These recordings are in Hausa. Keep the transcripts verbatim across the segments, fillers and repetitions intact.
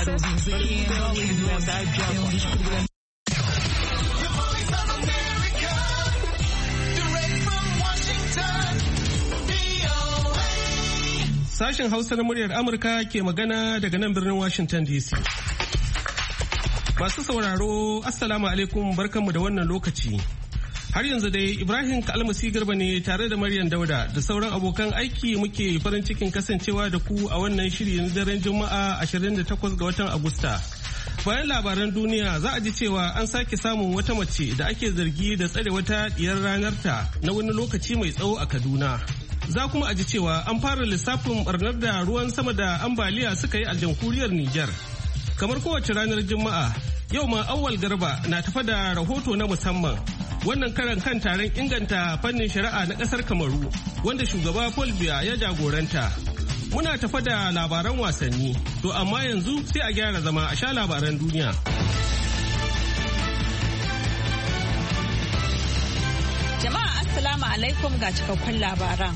Souza aqui em Hollywood, é um dos programas. Sashen Hausa na muryar Amurka ke magana daga nan birnin Washington D C. Masu sauraro, Assalamu alaikum, barkanmu da wannan lokaci. Har yanzu dai Ibrahim Kalmasi Garba ne tare da Maryam Dauda da sauran abokan aiki muke farin cikin kasancewa da ku a wannan shiri na daren Juma'a ashirin da takwas ga watan Agusta. Bayan labaran duniya za a ji cewa an sake samun wata mace da ake zargi da tsare wata diyar ranarta na wani lokaci mai tsawo a Kaduna. Za kuma a ji cewa an fara lissafin barnar da ruwan sama da ambaliya suka yi a jamhuriyar Nijar. Kamar kowace ranar Juma'a, yau ma Awwal Garba na tafa da rahoto na musamman. Wannan karan kan taron inganta fannin shari'a na ƙasar Kamaru, wanda shugaba Paul Biya ya jagoranta. Muna tafa da labaran wasanni, to amma yanzu sai a gyara zama a sha labaran duniya. Jama'a Assalamu alaikum ga cikakkun labaran.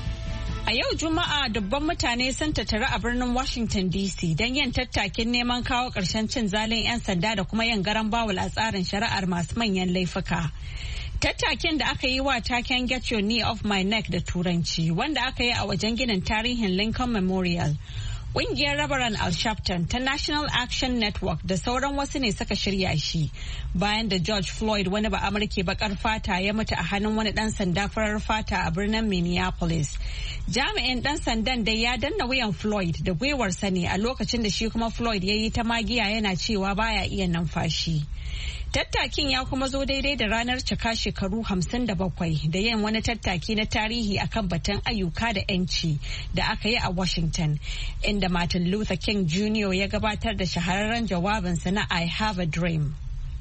A yau Juma'a dubban mutane sun tattara a birnin Washington D C don yin tattakin neman kawo ƙarshen cin zalin 'yan sanda da kuma yin garan bawul a tsarin shari'ar masu manyan laifuka. Tattakin da aka yi wa taken Get Your Knee Off My Neck da Turanci, wanda aka yi a wajen ginin tarihin Lincoln Memorial. Ƙungiyar Rabaran Al-Sharpton ta National Action Network da sauran wasu ne suka shirya shi bayan da George Floyd, wani ba Amurke bakar fata, ya mutu a hannun wani ɗan sanda farar fata a birnin Minneapolis. Jami'in ɗan sandan dai ya danna wuyan Floyd da gwiwarsa ne a lokacin da shi kuma Floyd ya yi ta magiya yana cewa baya iya numfashi. Tattakin ya kuma zo daidai da ranar cika shekaru hamsin da bakwai da yin wani tattaki na tarihi akan batun ayyuka da 'yanci da aka yi a Washington, inda Martin Luther King Junior ya gabatar da shahararren jawabinsa na I Have a Dream.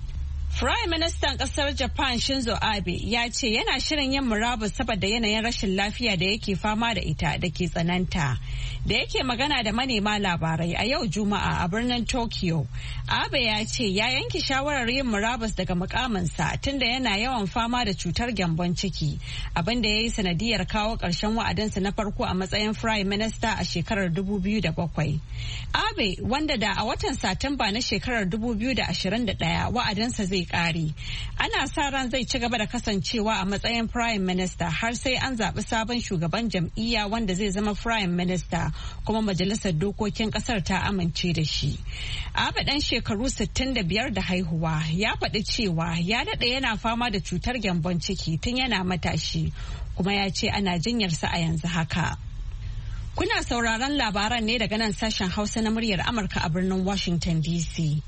Prime Ministan kasar Japan Shinzo Abe ya ce yana shirin yin murabus saboda yanayin rashin lafiya da yake fama da ita da ke tsananta. Da yake magana da manema labarai a yau Juma'a a birnin Tokyo, Abe ya ce ya yanke shawarar yin murabus daga mukaminsa tunda yana yawan fama da cutar gyambon ciki, abinda ya yi sanadiyar kawo ƙarshen wa'adinsa na farko a matsayin Prime Minister a shekarar dubu biyu da bakwai. Abe, wanda da a watan Satumba na shekarar dubu biyu da ashirin da ɗaya wa'adinsa zai kare, ana sa ran zai ci gaba da kasancewa a matsayin Prime Minister har sai an zaɓi sabon shugaban jam'iyya wanda zai zama Prime Minister, kuma majalisar dokokin ƙasar ta amince da shi. Abe ɗan shekaru sittin da biyar da haihuwa ya faɗi cewa ya daɗe yana fama da cutar gyambon ciki tun yana matashi, kuma ya ce ana jinyarsa a yanzu haka. Kuna sauraron labaran ne daga nan sashen Hausa na muryar Amurka a birnin Washington D C.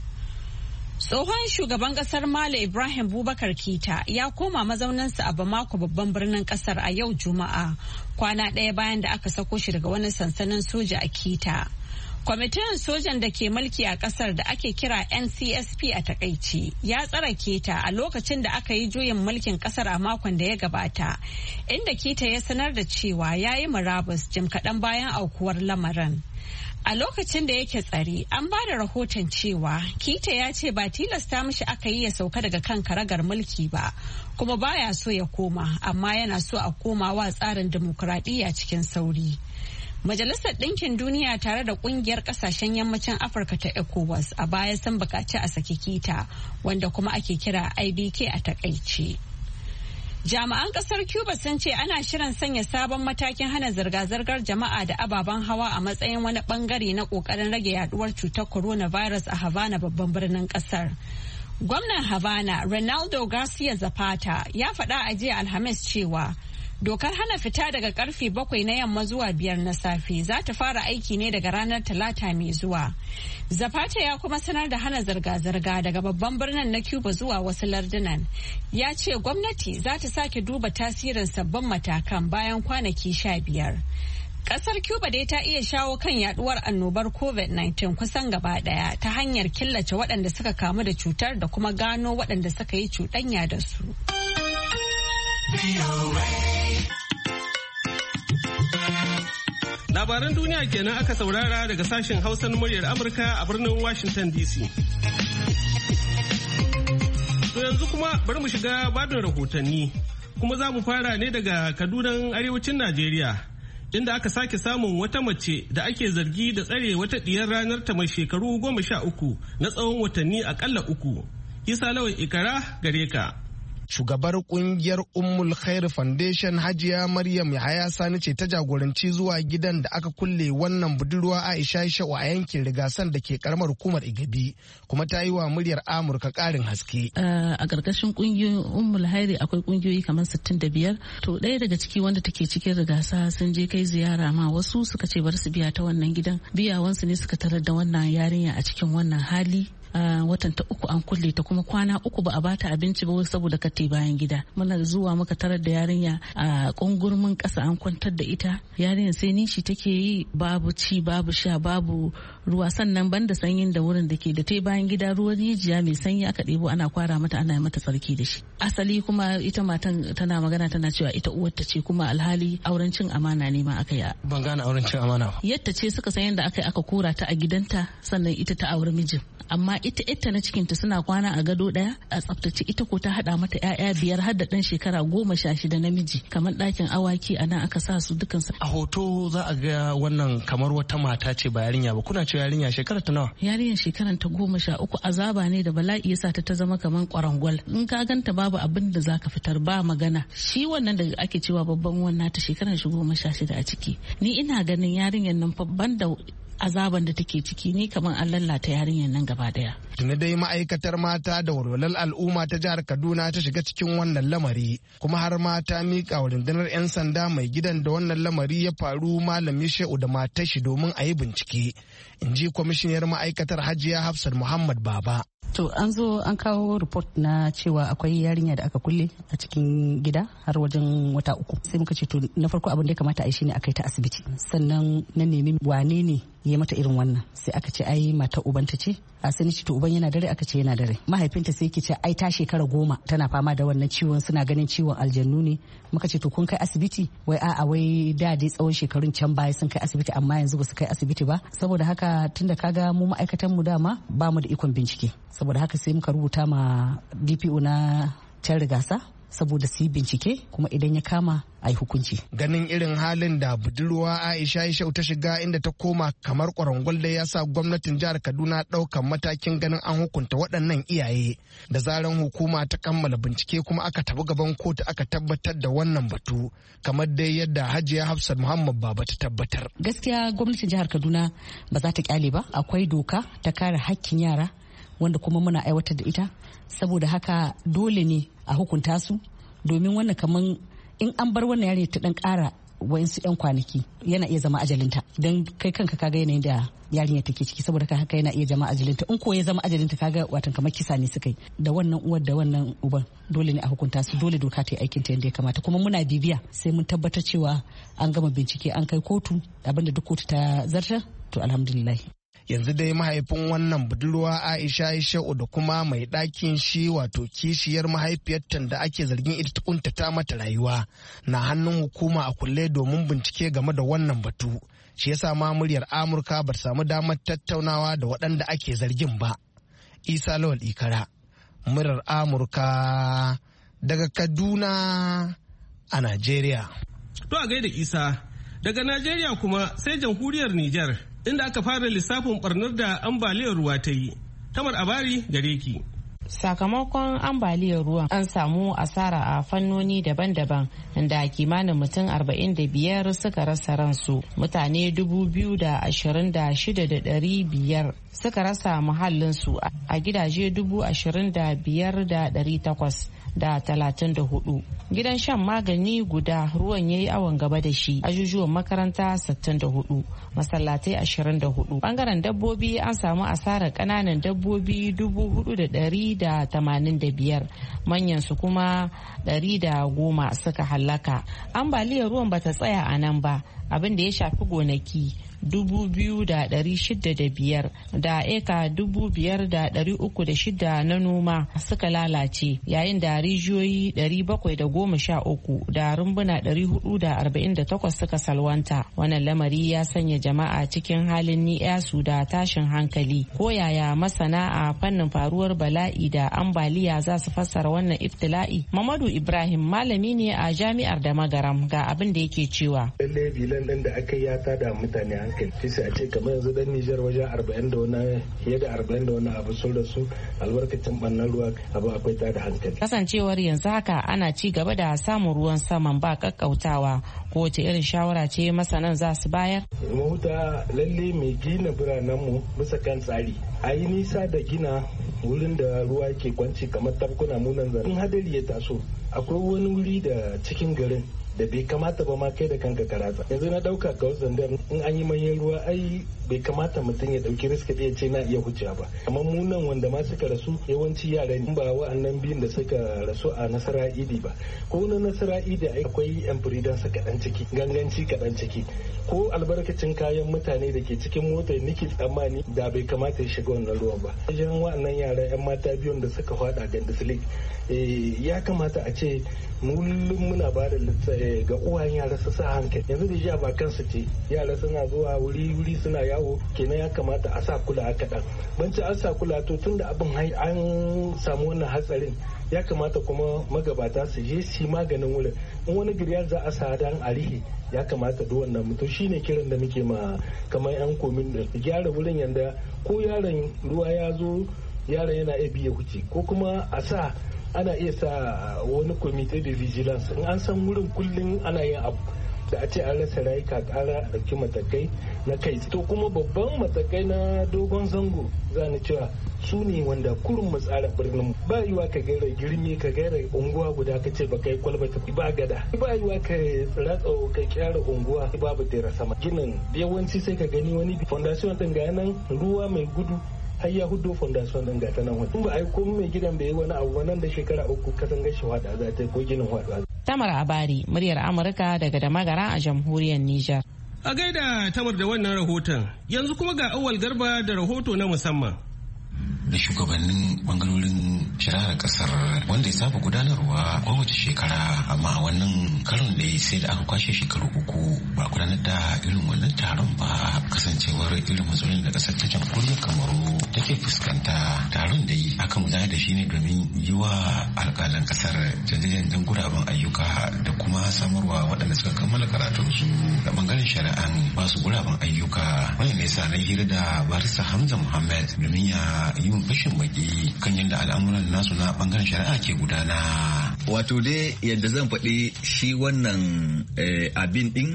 Tsohon shugaban kasar Mali Ibrahim Boubacar Keita ya koma mazauninsa a Bamako, babban birnin kasar, a yau Juma'a, kwana ɗaya bayan da aka sako shi daga wani sansanin soja a Keita. Kwamitin sojan da ke mulki a kasar da ake kira N C S P a takaici ya tsare Keita a lokacin da aka yi juyin mulkin kasar a makon da ya gabata, inda Keita ya sanar da cewa ya yi murabus jim kaɗan bayan aukuwar lamarin. A lokacin da yake tsare, an ba da rahoton cewa Keita ya ce ba tilasta mishi aka yi ya sauka daga kan karagar mulki ba, kuma baya so ya koma, amma yana so a koma wa tsarin dimokuraɗiyya cikin sauri. Majalisar Ɗinkin Duniya tare da ƙungiyar ƙasashen yammacin Afirka ta ECOWAS a baya sun buƙaci a saki Keita, wanda kuma ake kira I B K a takaice. Jami'an kasar Cuba sun ce ana shirin sanya sabon matakin hana zirga-zirgar jama'a da ababen hawa a matsayin wani bangare na kokarin rage yaduwar cutar coronavirus a Havana, babban birnin kasar. Gwamnan Havana, Ronaldo Garcia Zapata, ya faɗa a jiya Alhamis cewa dokar hana fita daga karfe bakwai na yamma zuwa biyar na safe za ta fara aiki ne daga ranar Talata mai zuwa. Zapata ya kuma sanar da hana zirga-zirga daga babban birnin na Cuba zuwa wasu lardunan. Ya ce gwamnati za ta sake duba tasirin sabbin matakan bayan kwanaki sha biyar. Kasar Cuba dai ta iya shawo kan yaduwar annobar COVID nineteen kusan gaba daya ta hanyar killace waɗanda suka kamu da cutar da kuma gano waɗanda suka yi cuɗanya da su. Labaran duniya kenan aka saurara daga sashen Hausa na muryar Amurka a birnin Washington D C. To yanzu kuma bari mu shiga babin rahotanni, kuma za mu fara ne daga Kadunan arewacin Najeriya, inda aka sake samun wata mace da ake zargi da tsare wata diyar ranar ta mai shekaru goma sha uku na tsawon watanni akalla uku. Isa Lawan Ikara gare ka. Shugabar kungiyar Ummul Khair Foundation Hajiya Maryam Yahaya Sani ce ta jagoranci zuwa gidan da aka kulle wannan budurwa Aisha Sha'u a yankin Rigasan da ke karamar hukumar Igabi, kuma ta yi wa muryar Amurka karin haske. A ƙarƙashin kungiyoyin Ummul Khair akwai kungiyoyi kamar sittin da biyar. To ɗaya daga ciki wanda take cikin Rigasa sun je kai ziyara ma wasu suka ce bar su biya ta wannan gidan. Biyawansu ne suka tarar da wannan yarinya a cikin wannan hali. Uh, watan ta uku an kulle ta kuma kwana uku ba a bata abinci ba saboda kate bayan gida. Muna zuwa muka tarar da yarinya a uh, kungurmin kasa an kwantar da ita. Yarinya sai nishi take yi, babu ci babu sha babu ruwa, sannan banda sanyin da wurin da ke da ta bayan gida ruwan rijiya mai sanyi aka ɗebo ana kwara mata ana mata tsarki da shi. Asali kuma ita matan tana magana tana cewa ita uwarta ce, kuma alhali auren cin amana ne ma aka yi. Ban gane auren cin amana ba. Yadda ce suka san yadda aka yi aka kora ta a gidanta, sannan ita ta auri mijin. Amma ita ita na cikinta suna kwana a gado daya a tsaftace, ita ko ta hada mata yaya biyar har da dan shekara goma sha shida namiji, kamar dakin awaki a nan aka sa su dukansu. A hoto za a ga wannan kamar wata mata ce ba yarinya ba. Kuna ce yarinya shekara ta nawa? Yarinyar shekaran ta goma sha uku. Azaba ne da bala'i yasa ta ta zama kamar kwarangwal. In ka ganta babu abin da zaka fitar, ba magana. Shi wannan da ake cewa babban wannan ta shekaran shi goma sha shida a ciki. Ni ina ganin yarinyar nan fa banda azaban da take ciki ni kamar an lallata yarinyar nan gaba daya. Tuni dai ma'aikatar mata da walwalar al'umma ta jihar Kaduna ta shiga cikin wannan lamari, kuma har ma ta miƙa wa rundunar 'yan sanda mai gidan da wannan lamari ya faru Malami Shehu da matar shi domin a yi bincike, in ji kwamishiniyar ma'aikatar Hajiya Hafsat Muhammad Baba. To an zo an kawo report na cewa akwai yarinya da aka kulle a cikin gida har wajen wata uku. Sai muka ce to na farko abin da ya kamata a yi shine a kai ta asibiti. Sannan na nemi wane ne ya mata irin wannan. Sai aka ce ai mata ubanta ce. A sai ni ce to uban yana dare, aka ce yana dare. Mahaifinta sai yake ce ai ta shekara goma tana fama da wannan ciwon, suna ganin ciwon aljannu ne. Muka ce to kun kai asibiti? Wai a'a wai da dai tsawon shekarun can baya sun kai asibiti amma yanzu ba su kai asibiti ba. Saboda haka tunda kaga mu ma'aikatan mu dama ba mu da ikon bincike. Saboda haka sai muka rubuta ma D P O na can Rigasa saboda su yi bincike, kuma idan ya kama a yi hukunci. Ganin irin halin da budurwa Aisha Ishau ta shiga inda ta koma kamar kwarangwal da ya sa gwamnatin jihar Kaduna ɗaukan matakin ganin an hukunta waɗannan iyaye. Da zaran hukuma ta kammala bincike kuma aka tafi gaban kotu aka tabbatar da wannan batu, kamar dai yadda Hajiya Hafsat Muhammad Baba ta tabbatar. Gaskiya gwamnatin jihar Kaduna ba za ta kyale ba. Akwai doka ta kare hakkin yara wanda kuma muna aiwatar da ita, saboda haka dole ne a hukunta su, domin wannan kaman in an bar wannan yare ta dan kara wayansu yan kwanaki yana iya zama ajalinta, don kai kanka kaga yanayin da yarinya take ciki, saboda haka yana iya zama ajalinta. In ko ya zama ajalinta kaga watan kamar kisa ne suka yi da wannan uwar da wannan uban, dole ne a hukunta su, dole doka ta yi aikin ta yadda ya kamata. Kuma muna bibiya sai mun tabbatar cewa an gama bincike an kai kotu, abinda duk kotu ta zartar to alhamdulillah. Yanzu dai mahaifin wannan budurwa Aisha Ishau da kuma mai ɗakin shi wato kishiyar mahaifiyarta da ake zargin ita ta kuntata mata rayuwa na hannun hukuma a kulle domin bincike game da wannan batu. Shi yasa ma muryar Amurka ba ta samu damar tattaunawa da waɗanda ake zargin ba. Isa Lawal Ikara, muryar Amurka daga Kaduna a Najeriya. To a gaida Isa, daga Najeriya kuma sai jamhuriyar Nijar, inda aka fara lissafin barnar da ambaliyar ruwa ta yi. Tamar Abari gare ki. Sakamakon ambaliyar ruwan an samu asara a fannoni daban-daban, da kimanin mutum arba'in da biyar suka rasa ransu, mutane dubu biyu da ashirin da shida da ɗari biyar suka rasa muhallinsu a gidaje dubu ashirin da biyar da ɗari takwas da talatin da hudu. Gidan shan magani guda ruwan ya yi awon gaba da shi, ajujuwan makaranta sittin da hudu, masallatai ashirin da hudu. Bangaren dabbobi an samu asarar kananan dabbobi dubu hudu da dari da tamanin da biyar, manyan su kuma dari da goma suka hallaka. Ambaliyar ruwan bata tsaya a nan ba, abin da ya shafi gonaki dubu biyu da ɗari shida da biyar da eka dubu biyar da ɗari uku da shida na noma suka lalace, yayin da rijiyoyi ɗari bakwai da goma sha uku da rumbuna ɗari hudu da arba'in da takwas suka salwanta. Wannan lamari ya sanya jama'a cikin halin ni'yasu da tashin hankali. Ko yaya masana a fannin faruwar bala'i da ambaliya za su fassara wannan iftila'i? Mamadu Ibrahim malami ne a jami'ar da Magaram, ga abin da yake cewa. Lallai bilan ɗin da aka yi ya tada mutane hankali. Sai a ce kamar yanzu dan Nijar wajen arba'in da wani fiye da arba'in da wani abu sun rasu albarkacin ɓannan ruwa, abu akwai tada hankali. Kasancewar yanzu haka ana ci gaba da samun ruwan saman ba kakkautawa, ko wace irin shawara ce masanan za su bayar? Mahuta lalle mai gina biranenmu bisa kan tsari. A yi nisa da gina wurin da ruwa ke kwanci kamar tafkuna munan zan. In hadari ya taso akwai wani wuri da cikin garin da bai kamata ba ma kai da kanka karatsa. Yanzu na dauka ga zandar in an yi manyan ruwa ai bai kamata mutum ya dauki riska da ya ce na iya hucewa ba. Amma mu nan wanda ma suka rasu yawanci yara ne, ba wa'annan biyun da suka rasu a Nasara Idi ba. Ko na Nasara Idi akwai yan firidansa kaɗan ciki, ganganci kaɗan ciki. Ko albarkacin kayan mutane da ke cikin motar niki tsammani da bai kamata ya shiga wannan ruwan ba. Wajen wa'annan yara yan mata biyun da suka fada Gandislik ya kamata a ce mullum muna ba da ga uwayen yara su sa hankali. Yanzu da jiya ba kansu ce yara suna zuwa wuri wuri suna yawo, kenan ya kamata a sa kula kaɗan. Banci an sa kula to tun da abin an samu wannan hatsarin ya kamata kuma magabata su je su maganin wurin. In wani girya za a sa dan arihi ya kamata da wannan mutum shine kiran da muke ma kamar yan komin da gyara wurin yanda ko yaron ruwa ya zo yaron yana iya biya huce, ko kuma a sa ana iya sa wani komite de vigilance in an san wurin kullum ana yin abu da a ce an rasa rayuka kara a ɗauki matakai na kai. To kuma babban matakai na dogon zango za ni cewa su ne wanda kurin mu tsara birnin. Ba yiwa ka gaira girmi ka gaira unguwa guda ka ce ba kai kwalbata ba gada. Ba yiwa ka ratsa ka kyara unguwa babu tera sama. Ginin yawanci sai ka gani wani fondation din ga nan ruwa mai gudu har ya hudu fondation din gata nan wani. Ba ai ko mai gidan bai yi wani abu nan da shekara uku kasan gashi wada za ta ko ginin wada. Tamar Abari, muryar Amurka daga Damagara a jamhuriyar Nijar. A gaida Tamar da wannan rahoton, yanzu kuma ga Awal Garba da rahoto na musamman. Da shugabannin bangarorin shari'ar kasar wanda ya saba gudanarwa kowace shekara, amma wannan karon da sai da aka kwashe shekaru uku ba gudanar da irin wannan taron ba, kasancewar irin matsalolin da kasar ta jamhuriyar Kamaru take fuskanta. Taron da yi aka gudanar da shi ne domin yi wa alƙalan kasar canjajen guraben ayyuka da kuma samarwa waɗanda suka kammala karatunsu da bangaren shari'an ba su guraben ayyuka. Wannan ne sa na hira da barista Hamza Muhammad domin ya yi fashin baki kan yadda al'amuran nasu na bangaren shari'a ke gudana. Wato dai yadda zan faɗi shi wannan abin ɗin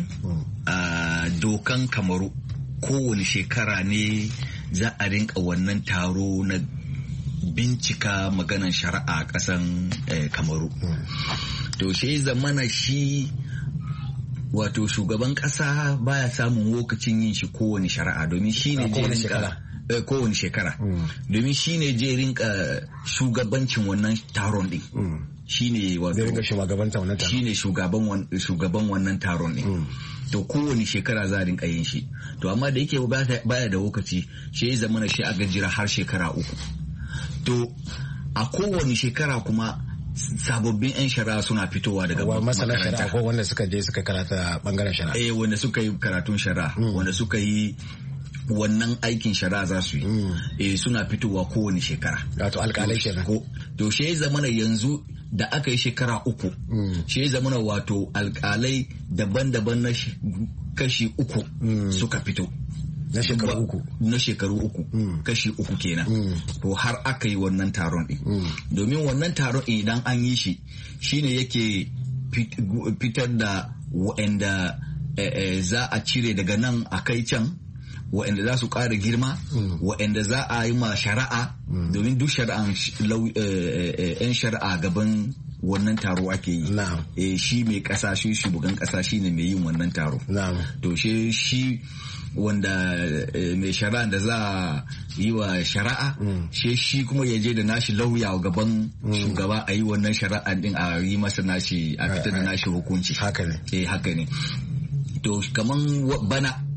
a dokan Kamaru kowane shekara ne za a rinka wannan taro na bincika maganan shari'a a ƙasan Kamaru. To shi zamana shi wato shugaban ƙasa baya samun lokacin yin shi kowane shari'a domin shi ne kowane shekara domin shi ne je rinka shugabancin wannan taron din shi ne shugaban wannan taron din. To kowane shekara za a rinka yin shi, to amma da yake baya da lokaci shi ya zama shi a gajira har shekara uku. To a kowane shekara kuma sababbin 'yan shari'a suna fitowa daga masana shari'a ko wanda suka je suka karata bangaren shari'a eh wanda suka yi karatun shari'a wanda suka yi wannan aikin shari'a za su yi eh suna fitowa kowane shekara. Wato alƙalai kenan. To shi ya zamana yanzu da aka yi shekara uku shi ya zamana wato alƙalai daban-daban na kashi uku suka fito na shekaru uku na shekaru uku kashi uku kenan. To har aka yi wannan taron din domin wannan taron idan an yi shi shine yake fitar da wa'anda za a cire daga nan a kai can, wa'anda za su ƙara girma, wa'anda za a yi ma shari'a domin duk shari'an yan shari'a gaban wannan taro ake yi. E, shi mai ƙasa shi shugaban ƙasa shi ne mai yin wannan taro. To shi shi wanda mai shari'a da za a yi wa shari'a shi shi kuma ya je da nashi lauya gaban shugaba a yi wannan shari'a din a yi masa nashi a fitar da nashi hukunci. Haka ne. Eh haka ne. To kaman bana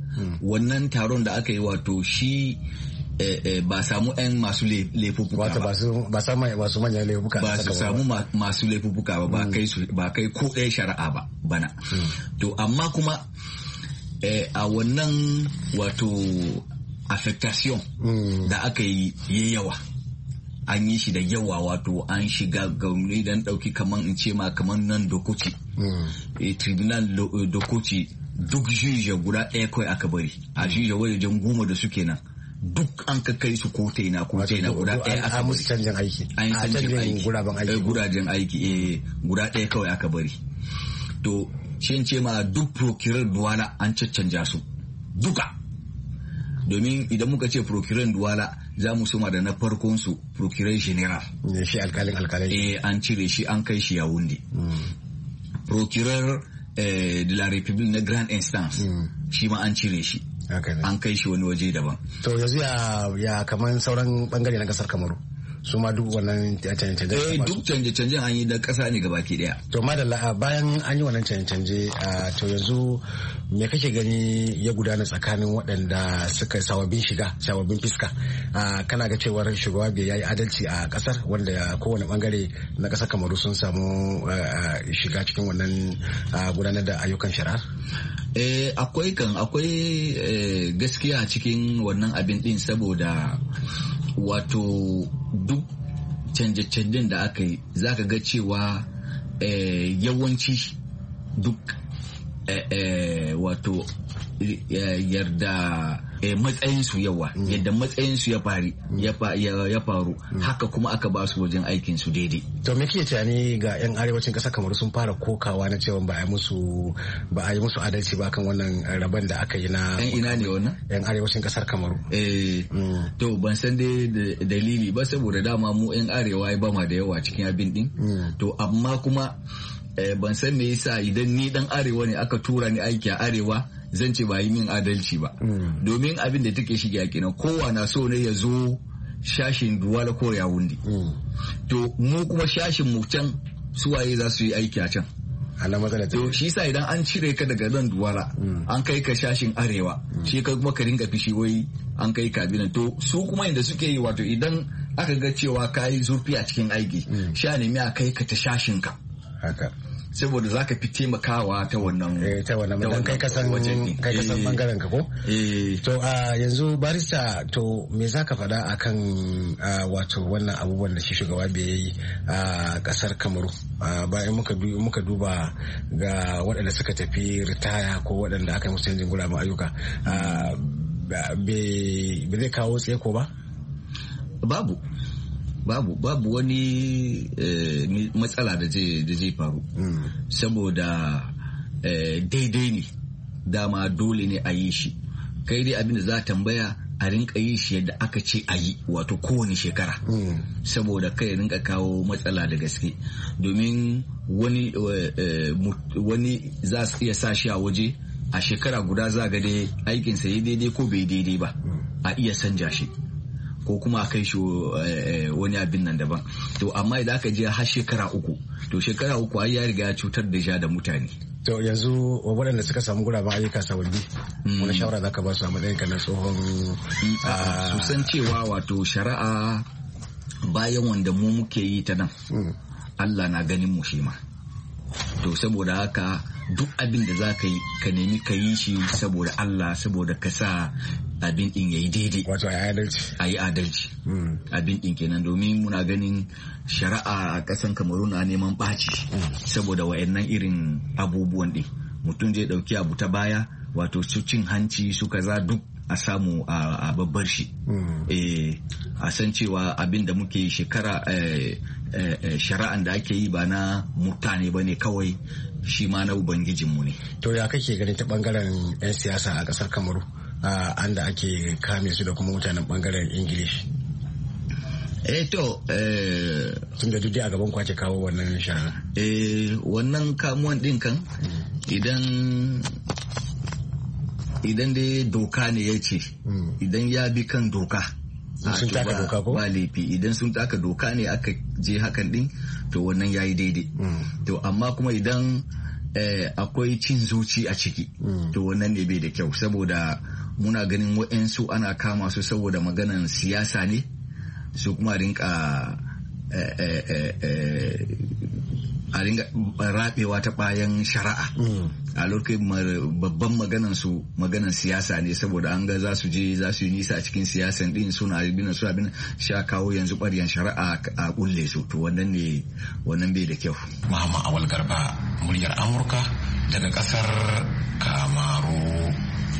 wannan taron da aka yi wato shi eh, eh, ba samu 'yan masu laifuka ba ba samu masu manyan laifuka ba su samu masu laifuka ba ba kai su ba kai ko ɗaya shari'a ba bana to amma kuma eh, a wannan wato affectation da aka yi yawa an yi shi da yawa wato an shiga gauni don ɗauki kaman in ce ma kaman nan dokoki e, tribunal dokoki duk juja guda ɗaya kawai aka bari a juja wajen goma da suke nan duk an ka kai su ko taina ko taina guda ɗaya aka bari canjin aiki an yi canjin aiki guraben aiki gurajen aiki eh guda ɗaya kawai aka bari to shin ce ma duk procurer duwala an caccanja su duka domin idan muka ce procurer duwala za mu suma da na farkon su procurer general ne shi alkalin alkalai eh an cire shi an kai shi Yaoundé procurer eh, de la République na grand instance shi ma an cire shi an kai shi wani waje daban to yanzu ya ya kaman sauran bangare na kasar Kamaru su ma duk wannan canje-canje eh duk canje-canje an yi da kasa ne gabaki daya to madalla bayan an yi wannan canje-canje to yanzu me kake gani ya gudana tsakanin waɗanda suka sababbin shiga sababbin fiska kana ga cewar shugaba bai yayi adalci a kasar wanda kowane bangare na kasar Kamaru sun samu shiga cikin wannan gudanar da ayyukan shari'a eh akwai kan akwai gaskiya cikin wannan abin din saboda wato duk canje-canjen da aka yi za ka ga cewa eh, yawanci duk eh, eh, wato eh, yarda eh, matsayinsu yawa mm. yadda matsayinsu ya fari ya, ya, ya faru mm. haka kuma aka ba su wajen aikinsu daidai. To me kike tunani ga 'yan arewacin ƙasar Kamaru sun fara kokawa na cewa ba a yi musu ba a yi musu adalci ba kan wannan rabon da aka yi na 'yan ina ne wannan 'yan arewacin ƙasar Kamaru. Eh mm. to ban san dai dalili ba saboda dama mu 'yan arewa ba ma da yawa cikin abin din mm. to amma kuma eh, ban san me yasa idan ni dan arewa ne aka tura ni aiki a arewa zan ce ba yi min adalci ba mm. domin abin da take shige a kenan kowa na so ne ya zo shashin Duwala ko Yaoundé mm. to mu kuma shashin mu can suwaye za su yi aiki a can to shi sa idan an cire ka daga nan Duwala mm. an kai ka shashin arewa mm. shi ka kuma ka ringa fishi wai an kai ka binan to su kuma inda suke yi wato idan aka ga cewa ka yi zurfi a cikin aiki mm. sha nemi a kai ka ta shashin ka haka saboda za ka fi taimakawa ta wannan eh ta wannan dan kai kasan kai kasan bangaren ka ko eh to a yanzu barista to me zaka faɗa akan wato wannan abubuwan da shi shugaba bai yi a kasar Kamaru bayan muka muka duba ga waɗanda suka tafi ritaya ko waɗanda aka yi musu canjin guraben ayyuka bai zai kawo tseko ba babu babu babu wani eh, matsala da zai da zai faru mm. saboda eh, daidai ne dama dole ne a yi shi kai dai abin da za a tambaya a rinka yi shi yadda aka ce a yi wato kowane shekara mm. saboda kai rinka kawo matsala da gaske domin wani eh, wani za su iya sa shi a waje a shekara guda za ga dai aikinsa ya daidai ko bai daidai ba mm. a iya sanja shi ko kuma a kai shi wani abin nan daban to amma idan aka je har shekara uku to shekara uku ai ya riga ya cutar da ja da mutane to yanzu waɗanda suka samu guraben ayyuka sababbi wani shawara zaka ba su a matsayin ka na tsohon su san cewa wato shari'a bayan wanda mu muke yi ta nan Allah na ganin mu shi ma to saboda haka duk abin da za ka yi ka nemi ka yi shi saboda Allah saboda ka sa abin din yayi daidai wato a yi adalci a yi adalci abin din kenan domin muna ganin shari'a a kasan Kamaru na neman ɓaci saboda wayannan irin abubuwan din mutum zai dauki abu ta baya wato su cin hanci su kaza duk a samu a babbar shi eh a san cewa abin da muke shekara shari'an da ake yi ba na mutane ba ne kawai shi ma na ubangijinmu ne. To ya kake ganin ta bangaren 'yan siyasa a kasar Kamaru an da ake kame su da kuma mutanen bangaren Ingilishi? Eh to eh tun da duk a gaban kwace kawo wannan shari'a. Eh wannan kamuwan din kan idan idan dai doka ne ya ce idan ya bi kan doka sun taka doka ko ba laifi idan sun taka doka ne aka je hakan din to wannan yayi daidai to amma kuma idan eh, akwai cin zuci a ciki mm. to wannan ne bai da kyau saboda muna ganin waɗansu ana kama su saboda maganan siyasa ne su kuma rinka eh, eh, eh, eh, a ringa rabewa ta bayan shari'a a lokacin babban maganan su maganan siyasa ne saboda an ga za su je za su yi nisa a cikin siyasan din suna bin suna bin sha kawo yanzu ɓaryan shari'a a kulle su to wannan ne wannan bai da kyau. Muhammad Awal Garba muryar Amurka daga kasar Kamaru.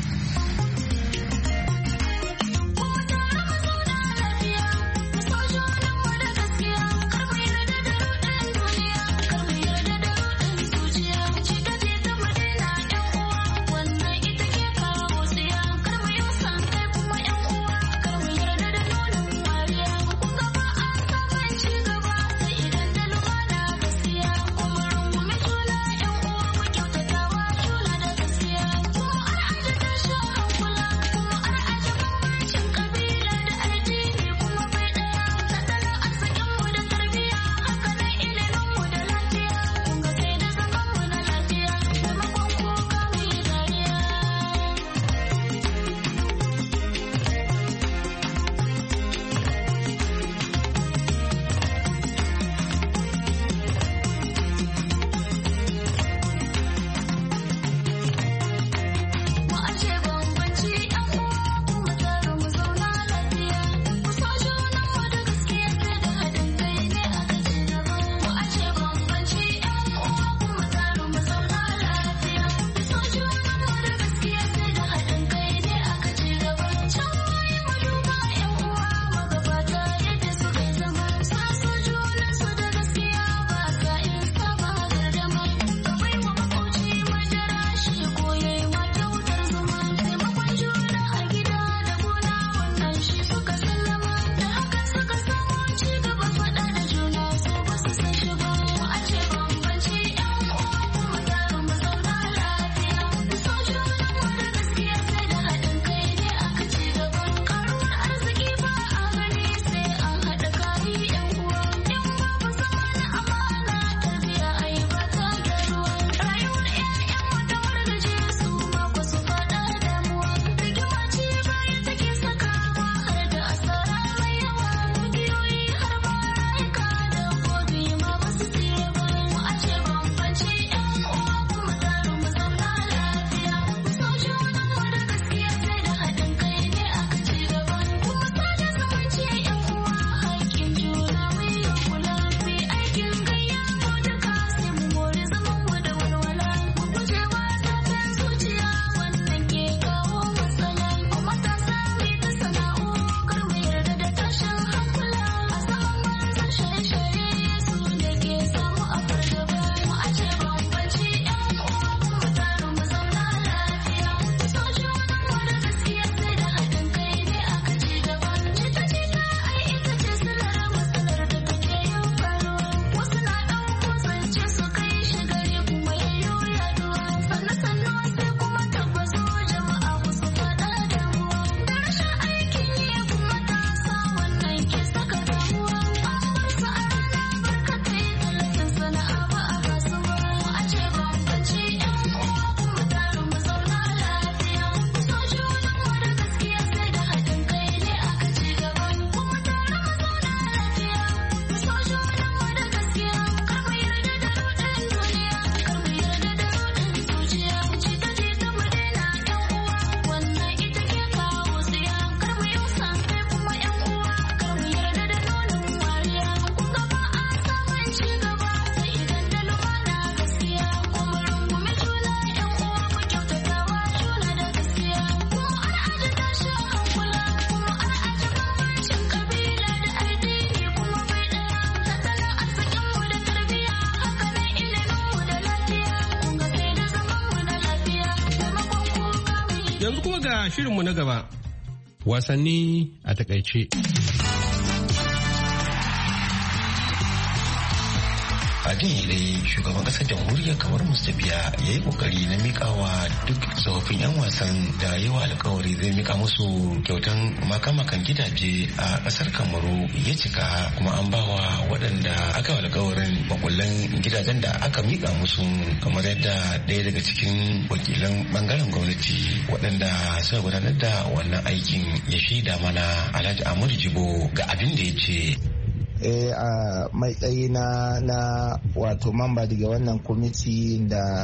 Yanzu kuma ga shirinmu na gaba. Wasanni a takaice. A kafin ya dai shugaban kasar jamhuriyar kamar Mustabiya ya yi kokari na mikawa duk tsofaffin yan wasan da yawa alkawari zai mika musu kyautan makamakan gidaje a kasar Kamaru ya cika, kuma an bawa waɗanda aka alkawarin makullan gidajen da aka mika musu, kamar yadda ɗaya daga cikin wakilan bangaren gwamnati waɗanda suka gudanar da wannan aikin ya shaida mana. Alhaji Amadu Jibo ga abin da ya ce. Eh, a matsayi na na wato mamba daga wannan kwamiti da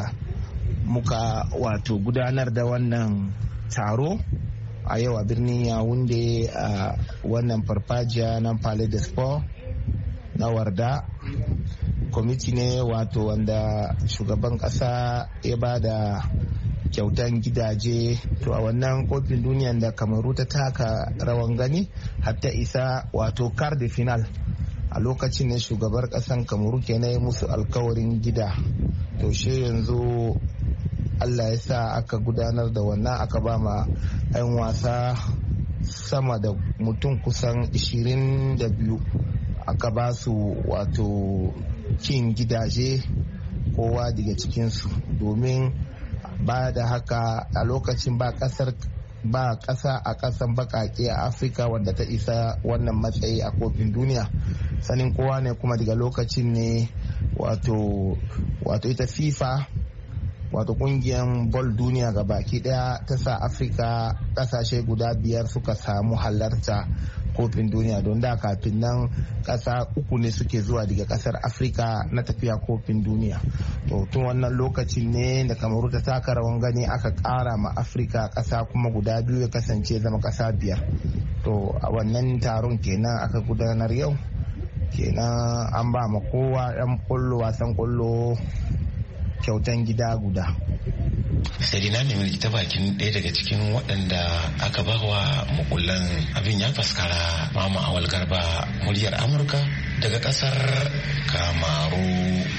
muka wato gudanar da wannan taro a yau a birnin Yaounde a wannan farfajiya na Palais des Sports na Warda. Kwamiti ne wato wanda shugaban kasa ya ba da kyautan gidaje, to a wannan kofin duniyan da Kamaru ta taka rawan gani har ta isa wato quart de final, a lokacin ne shugabar kasan Kamaru kenan ya musu alkawarin gida. To she yanzu Allah ya sa aka gudanar da wannan, aka ba ma 'yan wasa sama da mutum kusan ishirin da biyu aka ba su wato kin gidaje kowa daga cikinsu, domin ba da haka a lokacin ba kasar ba kasa a kasan bakake a Afirka wanda ta isa wannan matsayi a kofin duniya. Sanin kowa ne kuma daga lokacin ne wato wato ita FIFA wato kungiyar ball duniya ga baki daya ta sa Afirka kasashe guda biyar suka samu halarta kofin duniya, don da kafin nan kasa uku ne suke zuwa daga kasar Afirka na tafiya kofin duniya. To tun wannan lokacin ne da Kamaru ta taka rawan gani aka kara ma Afirka kasa kuma guda biyu ya kasance zama kasa biyar. To a wannan taron kenan aka gudanar yau, kenan an ba ma kowa yan kullo wasan kullo kyautan gida guda. Sai na nemi ta bakin ɗaya daga cikin waɗanda aka ba wa makullan abin ya faskara. Mama Awal Garba, muryar Amurka daga ƙasar Kamaru.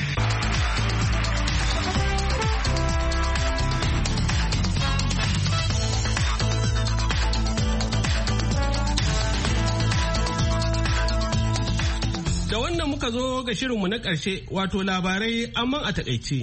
Da wannan muka zo ga shirinmu na ƙarshe, wato labarai amman a taƙaice.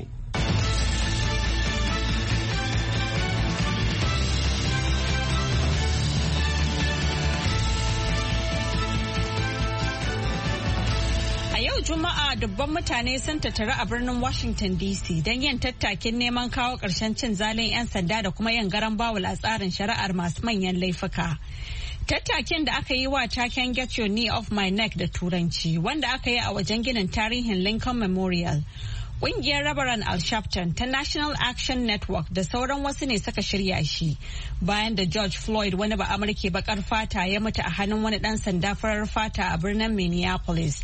Juma'a dubban mutane sun tattara a birnin Washington D C don yin tattakin neman kawo ƙarshen cin zalin 'yan sanda da kuma yin garan bawul a tsarin shari'ar masu manyan laifuka. Tattakin da aka yi wa taken Get Your Knee Off My Neck da Turanci, wanda aka yi a wajen ginin tarihin Lincoln Memorial. Ƙungiyar Rabaran Al Sharpton ta National Action Network da sauran wasu ne suka shirya shi bayan da George Floyd, wani ba Amurke bakar fata, ya mutu a hannun wani ɗan sanda farar fata a birnin Minneapolis.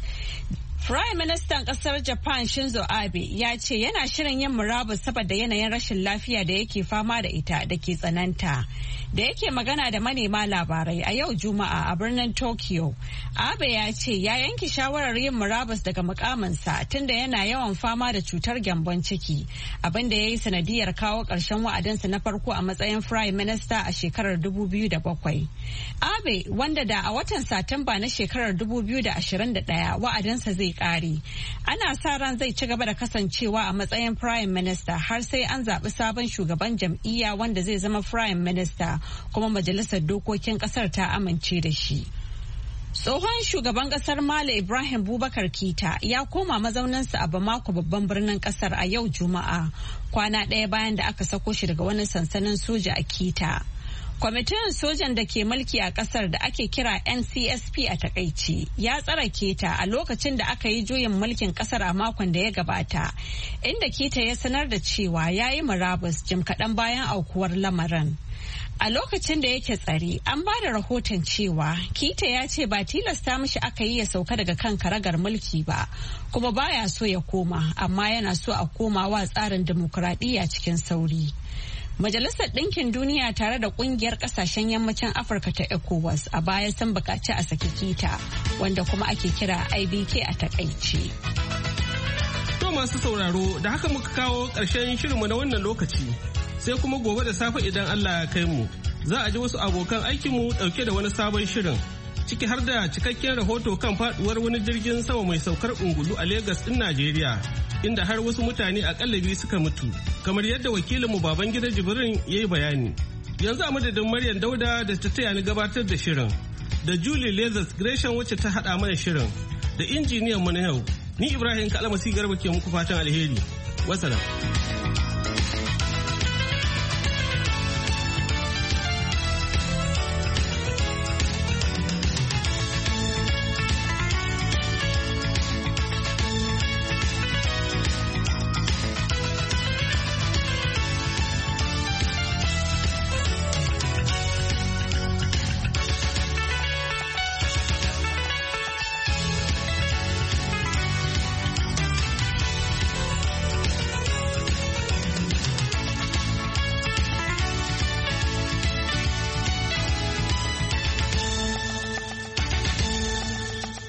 Prime Ministan kasar Japan Shinzo Abe ya ce yana shirin yin murabus saboda yanayin rashin lafiya da yake fama da ita da ke tsananta. Da yake magana da manema labarai a yau Juma'a a birnin Tokyo, Abe ya ce ya yanke shawarar yin murabus daga mukaminsa tunda yana yawan fama da cutar gyambon ciki, abin da ya yi sanadiyar kawo ƙarshen wa'adinsa na farko a matsayin Prime Minister a shekarar dubu biyu da bakwai. Abe, wanda da a watan Satumba na shekarar dubu biyu da ashirin da ɗaya wa'adinsa zai kare, ana sa ran zai ci gaba da kasancewa a matsayin Prime Minister har sai an zaɓi sabon shugaban jam'iyya wanda zai zama Prime Minister, kuma majalisar dokokin ƙasar ta amince da shi. Tsohon shugaban kasar Mali Ibrahim Boubacar Keita ya koma mazauninsa a Bamako, babban birnin kasar, a yau Juma'a, kwana ɗaya bayan da aka sako shi daga wani sansanin soja a Keita. Kwamitin sojan da ke mulki a kasar da ake kira N C S P a takaici ya tsara Keita a lokacin da aka yi juyin mulkin kasar a makon da ya gabata, inda Keita ya sanar da cewa ya yi murabus jim kaɗan bayan aukuwar lamarin. A lokacin da yake tsare, an ba da rahoton cewa Keita ya ce ba tilasta mishi aka yi ya sauka daga kan karagar mulki ba, kuma baya so ya koma, amma yana so a koma wa tsarin dimokuraɗiyya cikin sauri. Majalisar Ɗinkin Duniya tare da ƙungiyar ƙasashen yammacin Afirka ta ECOWAS a baya sun buƙaci a saki Keita, wanda kuma ake kira I B K a takaice. To masu sauraro, da haka muka kawo ƙarshen shirinmu na wannan lokaci. Sai kuma gobe da safe idan Allah ya kai mu, za a ji wasu abokan aikinmu ɗauke da wani sabon shirin. ciki har da cikakken rahoto kan faduwar wani jirgin sama mai saukar ungulu a Legas ɗin Najeriya, inda har wasu mutane akalla biyu suka mutu, kamar yadda wakilinmu Babangida Jibrin ya yi bayani. Yanzu a madadin Maryam Dauda da ta taya ni gabatar da shirin, da Julie Leathers Gresham wacce ta haɗa mana shirin, da injiniyan mu na yau, ni Ibrahim Kalamasi Garba ke muku fatan alheri. Wasalam.